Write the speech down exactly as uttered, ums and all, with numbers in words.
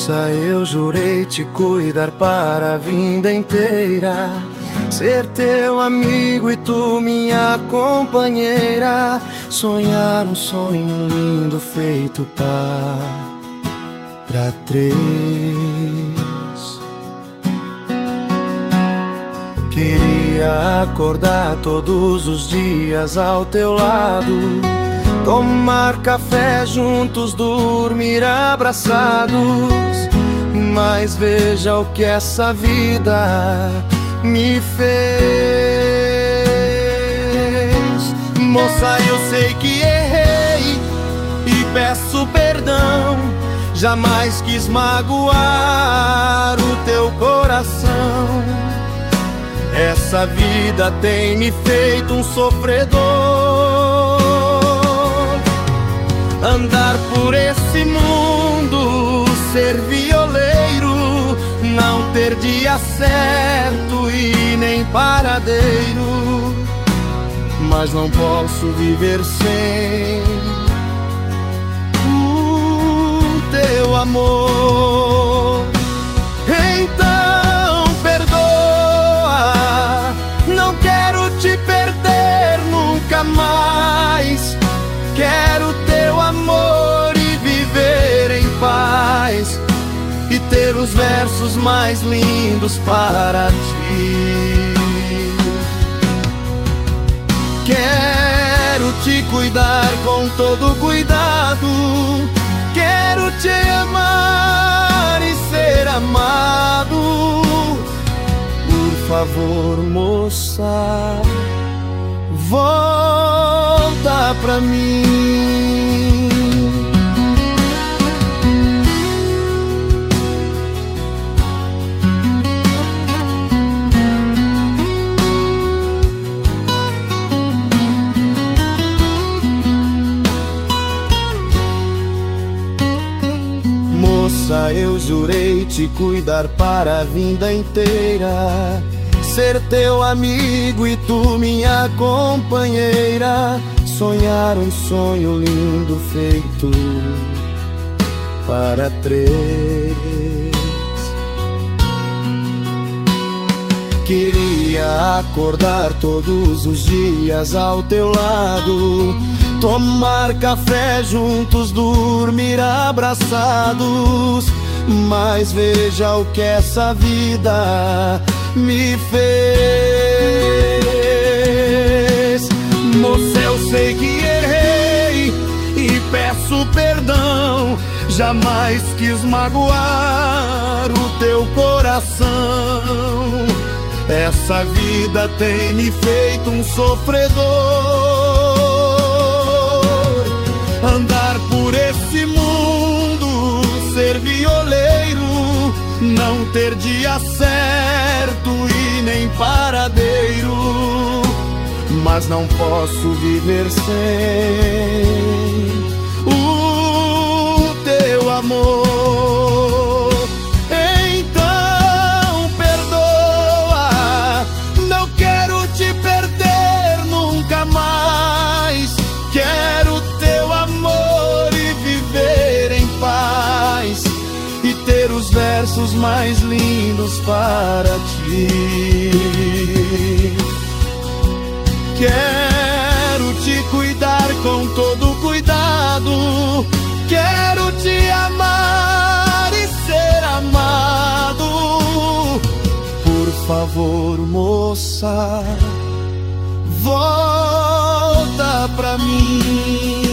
Moça, eu jurei te cuidar para a vida inteira, ser teu amigo e tu minha companheira, sonhar um sonho lindo feito para três. Queria acordar todos os dias ao teu lado, tomar café juntos, dormir abraçados. Mas veja o que essa vida me fez. Moça, eu sei que errei e peço perdão. Jamais quis magoar o teu coração. Essa vida tem me feito um sofredor. Andar por esse mundo, ser violeiro, não ter dia certo e nem paradeiro. Mas não posso viver sem o teu amor. Então perdoa, não quero te perder nunca mais. Quero teu amor e viver em paz, e ter os versos mais lindos para ti. Quero te cuidar com todo cuidado, quero te amar e ser amado. Por favor, moça, volta pra mim. Moça, eu jurei te cuidar para a vida inteira, ser teu amigo e tu minha companheira, sonhar um sonho lindo feito para três. Queria acordar todos os dias ao teu lado, tomar café juntos, dormir abraçados. Mas veja o que essa vida me fez. Moça, eu sei que errei e peço perdão. Jamais quis magoar o teu coração. Essa vida tem me feito um sofredor. Andar por esse mundo, ser violeiro, não ter dia certo e nem paradeiro. Mas não posso viver sem o teu amor. Então perdoa, não quero te perder nunca mais. Quero teu amor e viver em paz, e ter os versos mais lindos para ti. Quero te cuidar com todo cuidado, quero te amar e ser amado. Por favor, moça, volta pra mim.